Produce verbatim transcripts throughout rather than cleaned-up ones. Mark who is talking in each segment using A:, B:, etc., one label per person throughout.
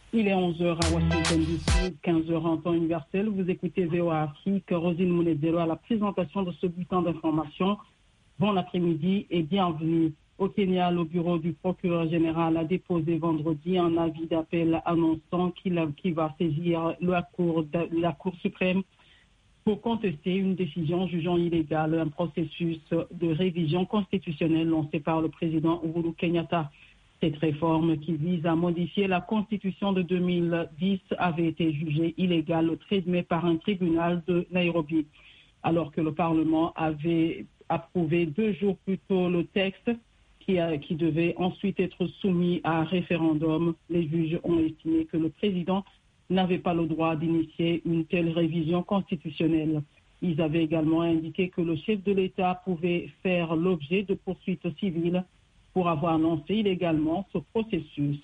A: Il est onze heures à Washington D C, quinze heures en temps universel. Vous écoutez V O A Afrique, Rosine Mounezero à la présentation de ce bulletin d'information. Bon après-midi et bienvenue. Au Kenya, le bureau du procureur général a déposé vendredi un avis d'appel annonçant qu'il qu'il va saisir la Cour, la Cour suprême pour contester une décision jugeant illégal un processus de révision constitutionnelle lancé par le président Uhuru Kenyatta. Cette réforme qui vise à modifier la Constitution de deux mille dix avait été jugée illégale le treize mai par un tribunal de Nairobi. Alors que le Parlement avait approuvé deux jours plus tôt le texte qui, a, qui devait ensuite être soumis à un référendum, les juges ont estimé que le président n'avait pas le droit d'initier une telle révision constitutionnelle. Ils avaient également indiqué que le chef de l'État pouvait faire l'objet de poursuites civiles pour avoir lancé illégalement ce processus.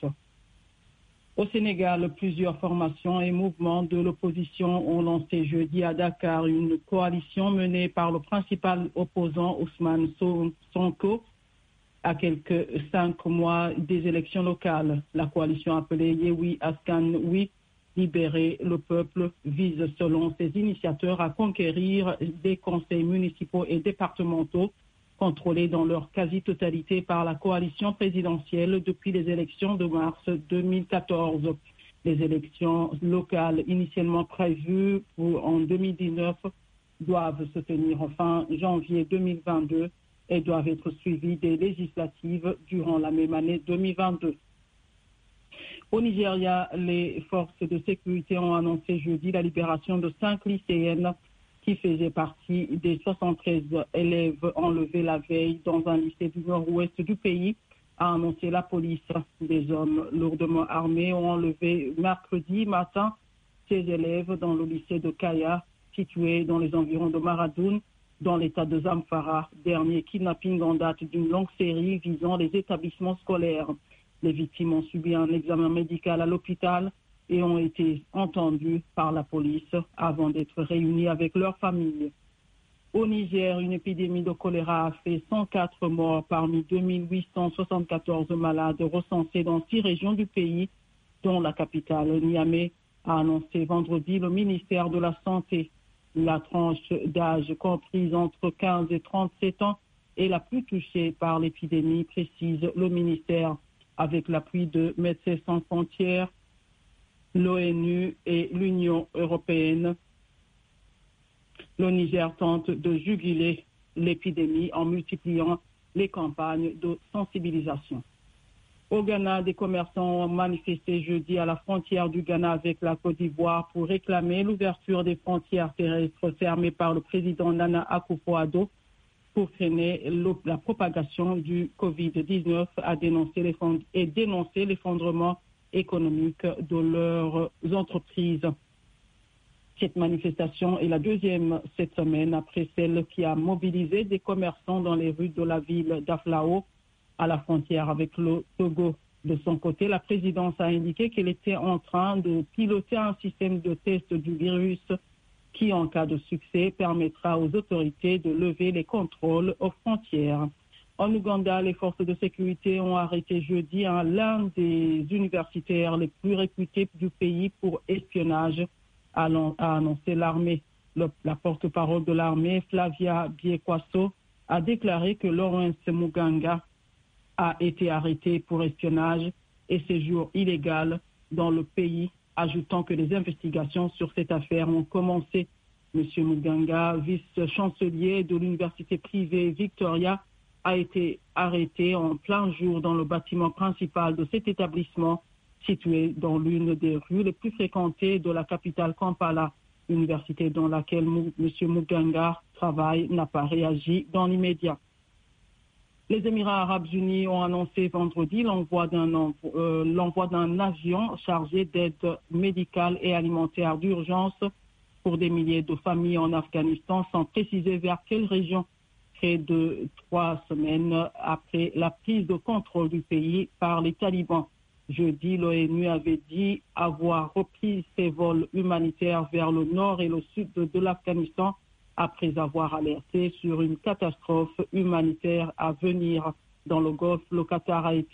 A: Au Sénégal, plusieurs formations et mouvements de l'opposition ont lancé jeudi à Dakar une coalition menée par le principal opposant Ousmane Sonko à quelques cinq mois des élections locales. La coalition appelée Yewi Askan Oui, libérer le peuple, vise selon ses initiateurs à conquérir des conseils municipaux et départementaux contrôlés dans leur quasi-totalité par la coalition présidentielle depuis les élections de mars deux mille quatorze. Les élections locales initialement prévues pour, en deux mille dix-neuf doivent se tenir fin janvier deux mille vingt-deux et doivent être suivies des législatives durant la même année deux mille vingt-deux. Au Nigeria, les forces de sécurité ont annoncé jeudi la libération de cinq lycéennes qui faisaient partie des soixante-treize élèves enlevés la veille dans un lycée du nord-ouest du pays, a annoncé la police. Des hommes lourdement armés ont enlevé mercredi matin ces élèves dans le lycée de Kaya, situé dans les environs de Maradoun, dans l'état de Zamfara, dernier kidnapping en date d'une longue série visant les établissements scolaires. Les victimes ont subi un examen médical à l'hôpital et ont été entendus par la police avant d'être réunis avec leurs familles. Au Niger, une épidémie de choléra a fait cent quatre morts parmi deux mille huit cent soixante-quatorze malades recensés dans six régions du pays, dont la capitale Niamey, a annoncé vendredi le ministère de la Santé. La tranche d'âge comprise entre quinze et trente-sept ans est la plus touchée par l'épidémie, précise le ministère, avec l'appui de Médecins sans frontières, l'ONU et l'Union européenne. Le Niger tente de juguler l'épidémie en multipliant les campagnes de sensibilisation. Au Ghana, des commerçants ont manifesté jeudi à la frontière du Ghana avec la Côte d'Ivoire pour réclamer l'ouverture des frontières terrestres fermées par le président Nana Akufo-Addo pour freiner la propagation du covid dix-neuf a dénoncé et dénoncé l'effondrement économique de leurs entreprises. Cette manifestation est la deuxième cette semaine après celle qui a mobilisé des commerçants dans les rues de la ville d'Aflao à la frontière avec le Togo. De son côté, la présidence a indiqué qu'elle était en train de piloter un système de test du virus qui, en cas de succès, permettra aux autorités de lever les contrôles aux frontières. En Ouganda, les forces de sécurité ont arrêté jeudi hein, l'un des universitaires les plus réputés du pays pour espionnage, a, a annoncé l'armée. Le, la porte-parole de l'armée, Flavia Biekwaso, a déclaré que Lawrence Muganga a été arrêté pour espionnage et séjour illégal dans le pays, ajoutant que les investigations sur cette affaire ont commencé. Monsieur Muganga, vice-chancelier de l'université privée Victoria, a été arrêté en plein jour dans le bâtiment principal de cet établissement situé dans l'une des rues les plus fréquentées de la capitale Kampala. L'université dans laquelle M. Muganga travaille n'a pas réagi dans l'immédiat. Les Émirats arabes unis ont annoncé vendredi l'envoi d'un, euh, l'envoi d'un avion chargé d'aide médicale et alimentaire d'urgence pour des milliers de familles en Afghanistan, sans préciser vers quelle région. Près de trois semaines après la prise de contrôle du pays par les talibans. Jeudi, l'ONU avait dit avoir repris ses vols humanitaires vers le nord et le sud de, de l'Afghanistan après avoir alerté sur une catastrophe humanitaire à venir. Dans le Golfe, le Qatar a été